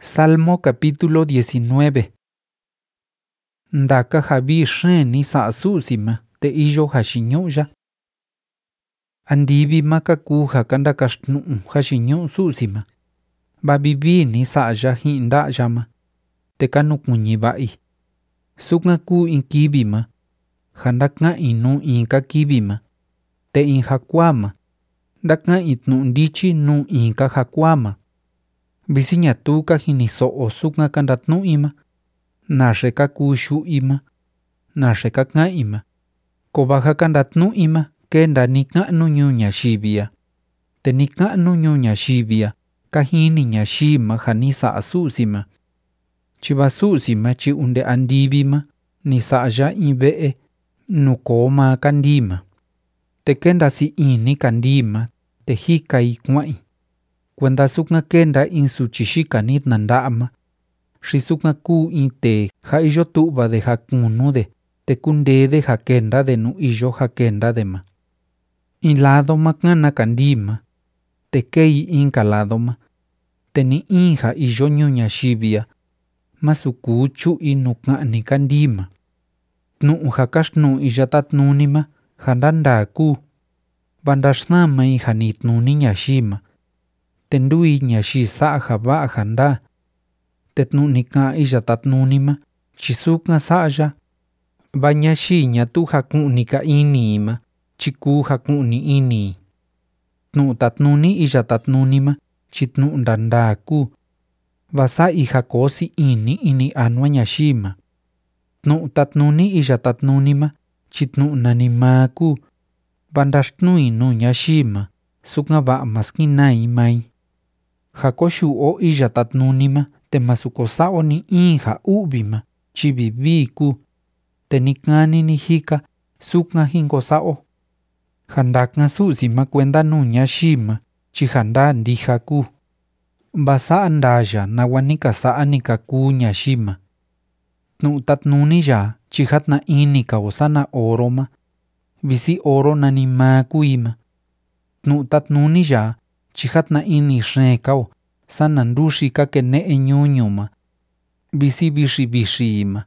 Salmo capítulo 19. Ndaka javi xeni sa'a su'sima te iyo jaxiñu'ya. Andivi ma kaku ja kandakaxtnu'u jaxiñu'u su'sima. Vavivini sa'ya ji'in nda'yama te kanukuñi va'i. Sukan kuu in kivi ma ja ndaka'in nuu inka kivi ma, te in jakuaa ma ndaka'in tnu'u ndichi nuu inka jakuaa ma. Visi ñatuu ka jiniso'o sukan kandatnu'i ma, naxe kakuu xu'i ma, naxe kaka'in ma, kova ja kandatnu'i ma kenda nika'nu ñuu ñayivi'a. Te nika'nu ñuu ñayivi'a kajini ñayii ma ja ni sa'a su'si ma. Chiva su'si ma chi unde andivi ma ni sa'ya in ve'e nu koo maa kandii ma. Te kenda si ini kandii ma te jikai kua'in. Kuenda sukan kenda in suchi xika nitna nda'a ma, xi sukan kuu in tee ja iyo tu'vade ja kunude te kundeede ja kendade nu iyo ja kendade ma. In lado ma kana kandii ma, te kei inka lado ma, te ni in ja iyo ñuu ñayivi'a masu kuu chu'i nu ka'ni kandii ma. Tnu'u ja kaxtnu'i yatatnuni ma ja ndandaa kuu, va ndaxtnamai ja nitnuni ñayii ma. Te ndui ñayii sa'a ja va'a ja ndaa. Te tnu'u nika'i yatatnuni ma chi sukan sa'ya. Va ñayii ñatu jaku'nika inii ma chi kuu jaku'ni inii. Tnu'u tatnuni yatatnuni ma chi tnu'u ndandaa kuu. Va sa'i ja koo si ini anua ñayii ma. Tnu'u tatnuni yatatnuni ma chi tnu'u nanimaa kuu. Va ndaxtnu'i nuu ñayii ma sukan va'a ma skinai mai. Ja koxu'o yatatnuni ma te masu kosa'o ni in ja u'vi ma chi vivii kuu. Te nikani ni jika sukan jinkosa'o. Ja ndakan su'si ma kuenda nuu ñayii ma chi ja ndaa ndija kuu. Va sa'a ndaya nawa ni kasa'a ni kakuu ñayii ma. Tnu'u tatnuni ya chi jatna ini kao sana oro ma, visi oro nanimaa kui ma. Tnu'u tatnuni ya chi jatna ini xeen kao sana nduxi ka kene'e ñuñu ma, visi vixi ma.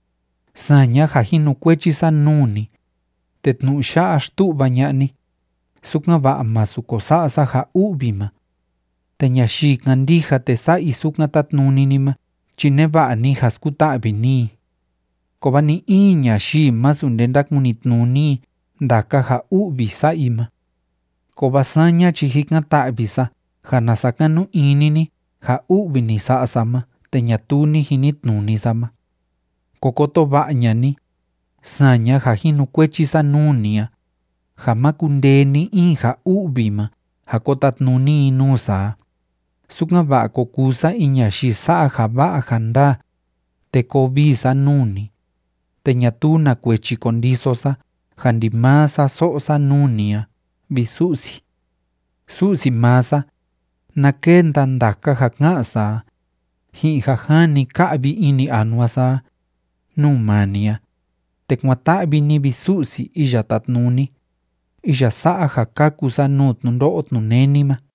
Saña ja jinukuechi sanuni, te tnu'u xa'a xtu'va ña'ni, sukan va'a masu kosa'a sa ja u'vi ma. Te ñayii kandija te sa'i sukan tatnuni ma chi neva'a ni ja skuta'vi nii. Kova ni in ñayii masu nde ndakunitnuni ndaka ja u'vi sa'i ma. Kova saña chi jikan ta'vi sa ja nasakanu inini ja u'vi ni sa'a sama te ñatuu ni jinitnuni sama. Kokoto va'a ñani, saña ja jinukuechi sanunia, ja ma kundeeni in ja u'vi ma ja kotatnuni nuu saa. Sukan va'a kokusa in ñayii sa'a ja va'a ja ndaa, te koo vii sanuni. Te ñatuu nakuechi kondiso sa ja ndimaa sa so'o sanunia, vi su'si. Su'si maa sa nakenda ndaka ja ka'an saa, ji'in ja jani ka'vi ini anua saa, nuu mania. Te kuata'vi ni vi su'si yatatnuni, iya sa'a ja kaku sa nuu tnundo'o tnuneni ma.